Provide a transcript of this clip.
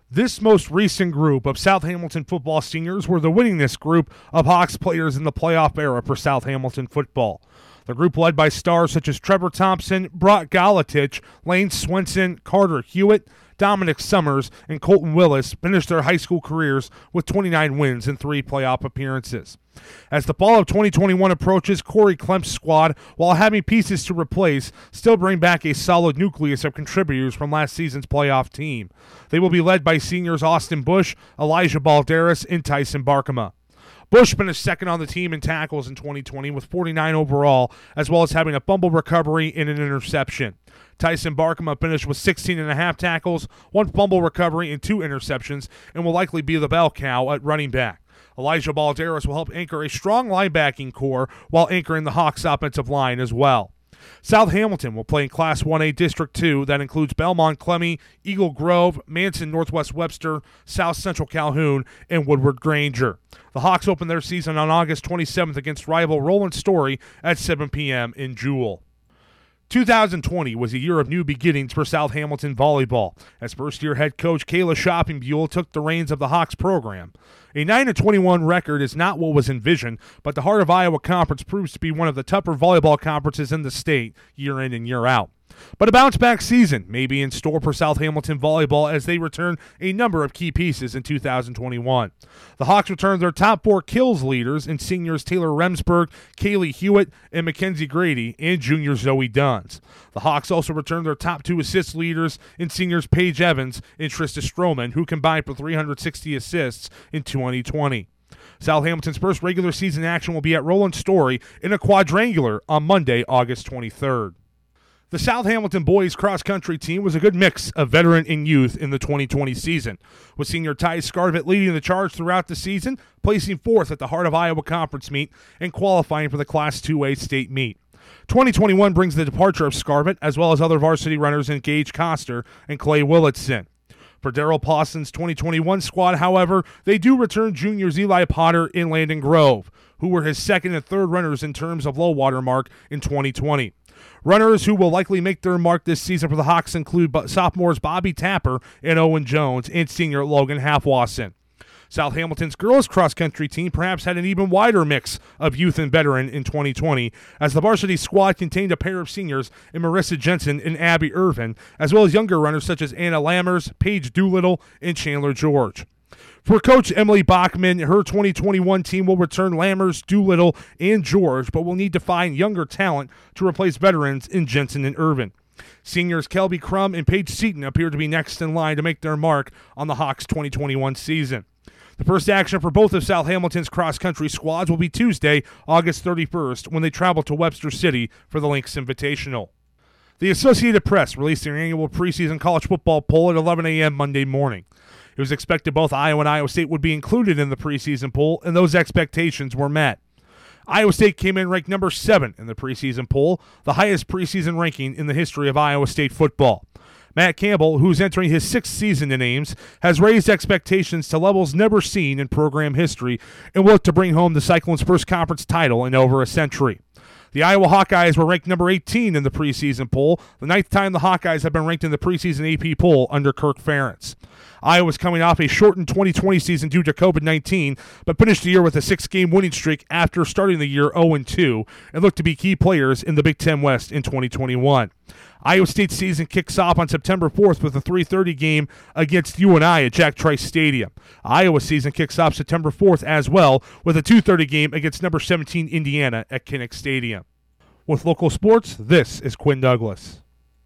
This most recent group of South Hamilton football seniors were the winningest group of Hawks players in the playoff era for South Hamilton football. The group, led by stars such as Trevor Thompson, Brock Galatich, Lane Swenson, Carter Hewitt, Dominic Summers, and Colton Willis, finished their high school careers with 29 wins and 3 playoff appearances. As the fall of 2021 approaches, Corey Klemp's squad, while having pieces to replace, still bring back a solid nucleus of contributors from last season's playoff team. They will be led by seniors Austin Bush, Elijah Balderas, and Tyson Barkema. Bush finished second on the team in tackles in 2020 with 49 overall, as well as having a fumble recovery and an interception. Tyson Barkema finished with 16.5 tackles, 1 fumble recovery, and 2 interceptions, and will likely be the bell cow at running back. Elijah Balderas will help anchor a strong linebacking core while anchoring the Hawks' offensive line as well. South Hamilton will play in Class 1A District 2 that includes Belmont Clemmy, Eagle Grove, Manson Northwest Webster, South Central Calhoun, and Woodward Granger. The Hawks open their season on August 27th against rival Roland Story at 7 p.m. in Jewell. 2020 was a year of new beginnings for South Hamilton volleyball, as first-year head coach Kayla Shoppingbuell took the reins of the Hawks program. A 9-21 record is not what was envisioned, but the Heart of Iowa Conference proves to be one of the tougher volleyball conferences in the state year in and year out. But a bounce-back season may be in store for South Hamilton volleyball as they return a number of key pieces in 2021. The Hawks return their top 4 kills leaders in seniors Taylor Remsburg, Kaylee Hewitt, and Mackenzie Grady, and junior Zoe Duns. The Hawks also return their top 2 assist leaders in seniors Paige Evans and Trista Stroman, who combined for 360 assists in 2020. South Hamilton's first regular season action will be at Roland Story in a quadrangular on Monday, August 23rd. The South Hamilton boys cross-country team was a good mix of veteran and youth in the 2020 season, with senior Ty Scarvett leading the charge throughout the season, placing 4th at the Heart of Iowa Conference meet and qualifying for the Class 2A state meet. 2021 brings the departure of Scarvett, as well as other varsity runners in Gage Coster and Clay Willitson. For Darrell Pawson's 2021 squad, however, they do return juniors Eli Potter and Landon Grove, who were his second and third runners in terms of low water mark in 2020. Runners who will likely make their mark this season for the Hawks include sophomores Bobby Tapper and Owen Jones and senior Logan Halfwasson. South Hamilton's girls cross-country team perhaps had an even wider mix of youth and veteran in 2020, as the varsity squad contained a pair of seniors in Marissa Jensen and Abby Irvin, as well as younger runners such as Anna Lammers, Paige Doolittle, and Chandler George. For Coach Emily Bachman, her 2021 team will return Lammers, Doolittle, and George, but will need to find younger talent to replace veterans in Jensen and Irvin. Seniors Kelby Crum and Paige Seaton appear to be next in line to make their mark on the Hawks' 2021 season. The first action for both of South Hamilton's cross-country squads will be Tuesday, August 31st, when they travel to Webster City for the Lynx Invitational. The Associated Press released their annual preseason college football poll at 11 a.m. Monday morning. It was expected both Iowa and Iowa State would be included in the preseason poll, and those expectations were met. Iowa State came in ranked number 7 in the preseason poll, the highest preseason ranking in the history of Iowa State football. Matt Campbell, who's entering his 6th season in Ames, has raised expectations to levels never seen in program history and will look to bring home the Cyclones' first conference title in over a century. The Iowa Hawkeyes were ranked number 18 in the preseason poll, the 9th time the Hawkeyes have been ranked in the preseason AP poll under Kirk Ferentz. Iowa's coming off a shortened 2020 season due to COVID-19, but finished the year with a 6-game winning streak after starting the year 0-2 and looked to be key players in the Big Ten West in 2021. Iowa State's season kicks off on September 4th with a 3:30 game against UNI at Jack Trice Stadium. Iowa's season kicks off September 4th as well with a 2:30 game against number 17 Indiana at Kinnick Stadium. With local sports, this is Quinn Douglas.